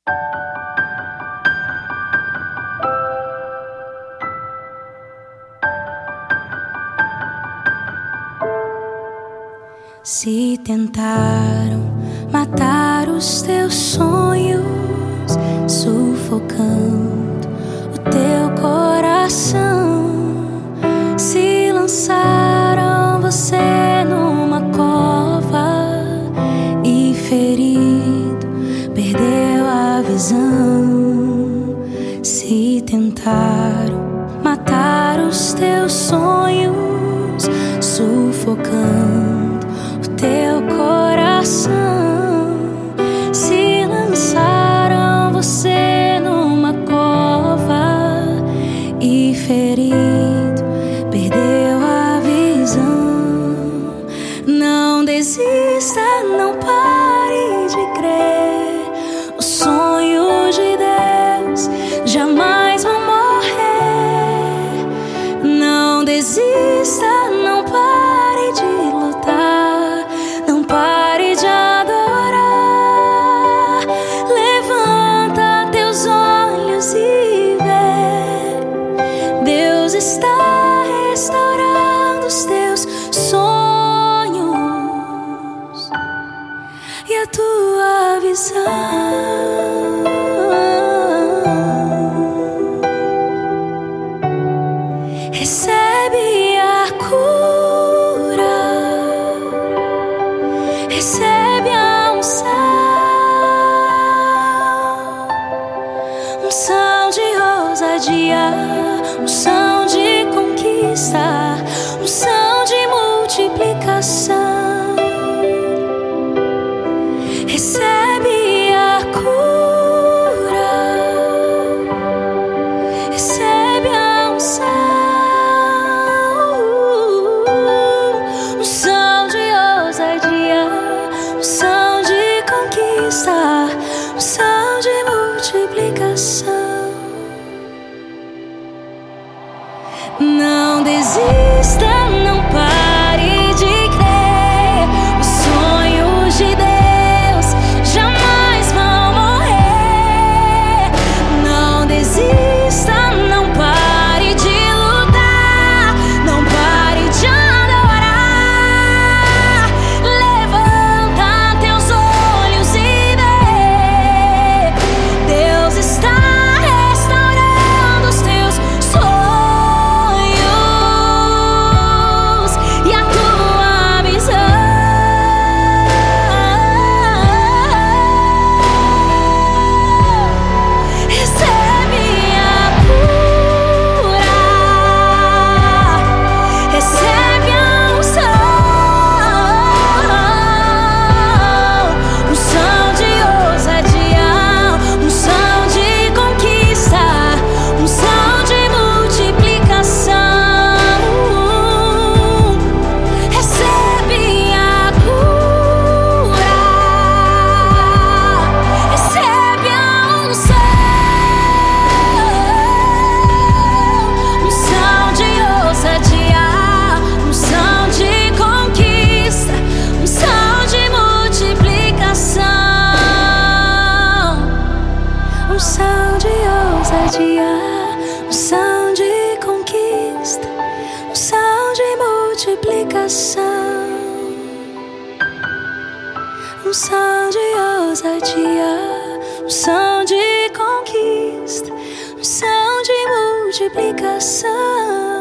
Se tentaram matar os teus sonhos, sufocando o teu coração, se lançaram você numa cova e ferido perdeu a visão. Se tentaram matar os teus sonhos, sufocando teu coração, se lançaram você numa cova e ferido perdeu a visão. Não desista, não pare de crer. Os sonhos de Deus jamais vão morrer. Não desista, não pare de lutar. Não pare de adorar. Levanta teus olhos e vê. Deus está restaurando os teus sonhos e a tua visão. Recebe a cura, recebe a unção de ousadia, unção de conquista, unção de multiplicação. Recebe a cura, recebe a unção de ousadia, unção de conquista, unção de multiplicação. Não desista, não pare de crer. Os sonhos de Deus jamais vão morrer. Não desista, não pare de lutar. Não pare de adorar. Levanta teus olhos e vê. Deus está restaurando os teus sonhos e a tua visão. Recebe a cura, recebe a unção de ousadia, unção de conquista, unção de multiplicação. Recebe a cura, recebe a unção de ousadia, unção de conquista, unção de multiplicação. Unção de ousadia, unção de conquista, unção de multiplicação. Unção de ousadia, unção de conquista, unção de multiplicação.